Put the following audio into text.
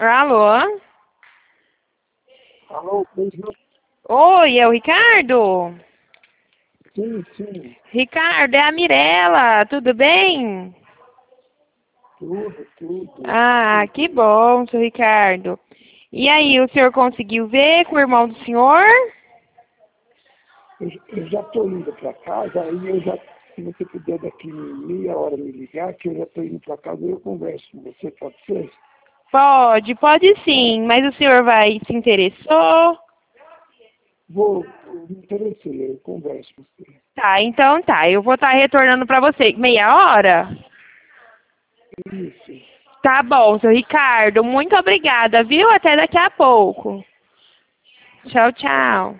Alô? Alô, beijo. Oi, é o Ricardo? Sim, sim, Ricardo, é a Mirela, tudo bem? tudo. Ah, que bom, seu Ricardo. E aí, o senhor conseguiu ver com o irmão do senhor? Eu já estou indo para casa, aí se você puder daqui meia hora me ligar, que eu já estou indo para casa e eu converso com você, pode ser? Pode sim, mas o senhor se interessou? Eu me interessei, eu converso com você. Tá, então tá, eu vou estar retornando pra você. Meia hora? Isso. Tá bom, seu Ricardo, muito obrigada, viu? Até daqui a pouco. Tchau, tchau.